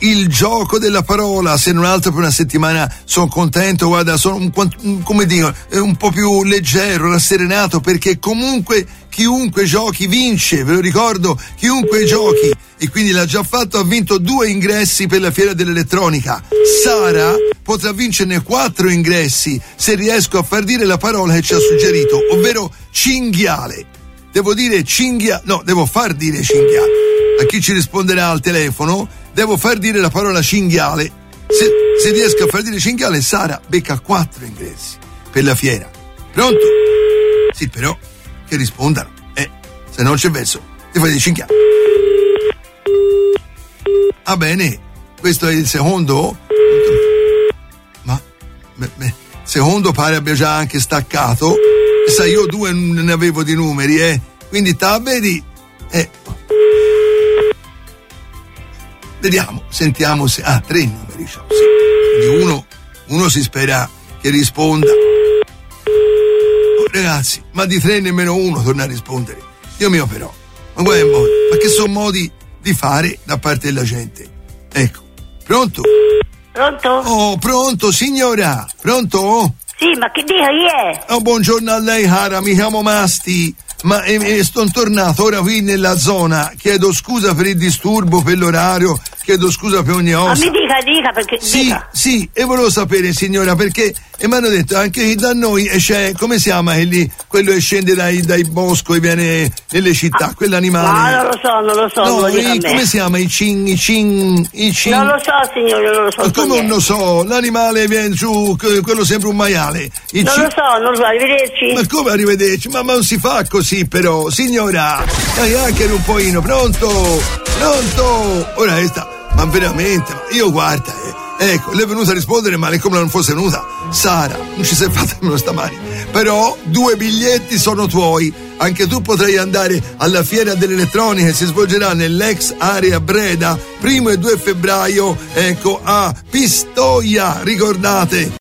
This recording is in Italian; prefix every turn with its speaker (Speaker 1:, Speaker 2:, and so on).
Speaker 1: il gioco della parola, se non altro per una settimana sono contento, guarda, sono come dico, un po' più leggero, rasserenato, perché comunque chiunque giochi vince, ve lo ricordo, chiunque giochi, e quindi l'ha già fatto, ha vinto 2 ingressi per la fiera dell'elettronica. Sara potrà vincerne 4 ingressi se riesco a far dire la parola che ci ha suggerito, ovvero cinghiale. Devo far dire cinghiale. A chi ci risponderà al telefono, devo far dire la parola cinghiale. Se riesco a far dire cinghiale, Sara becca 4 ingressi per la fiera. Pronto? Sì, però che rispondano, se non c'è verso, ti fai dire cinghiale. Ah, bene, questo è il secondo? Ma secondo pare abbia già anche staccato. Sai, io 2 non ne avevo di numeri, quindi vedi, vediamo, sentiamo se 3 numeri, sì. Quindi uno si spera che risponda. Ragazzi, ma di 3 nemmeno uno torna a rispondere. Dio mio, però, ma che sono modi di fare da parte della gente. Ecco, pronto?
Speaker 2: Pronto?
Speaker 1: Oh, pronto, signora? Pronto?
Speaker 2: Sì, ma che dica chi è?
Speaker 1: Oh, buongiorno a lei, cara, mi chiamo Masti, ma sono tornato ora qui nella zona, chiedo scusa per il disturbo, per l'orario, chiedo scusa per ogni cosa.
Speaker 2: Ma mi dica, perché
Speaker 1: Sì, e volevo sapere, signora, perché mi hanno detto anche che da noi c'è, come si chiama quello che scende dai bosco e viene nelle città, quell'animale.
Speaker 2: Ma non lo so.
Speaker 1: No, come si chiama? I cing.
Speaker 2: Non lo so, signore, non lo so.
Speaker 1: Ma come non lo so? L'animale viene giù, quello sembra un maiale.
Speaker 2: Non lo so, arrivederci.
Speaker 1: Ma come arrivederci? Ma non si fa così, però, signora. Dai, anche un pochino, pronto? Ora sta. Ma veramente, io guarda, ecco, lei è venuta a rispondere male come non fosse venuta. Sara, non ci sei fatta nemmeno stamani. Però 2 biglietti sono tuoi. Anche tu potrai andare alla fiera dell'elettronica che si svolgerà nell'ex area Breda 1 e 2 febbraio, ecco, a Pistoia, ricordate.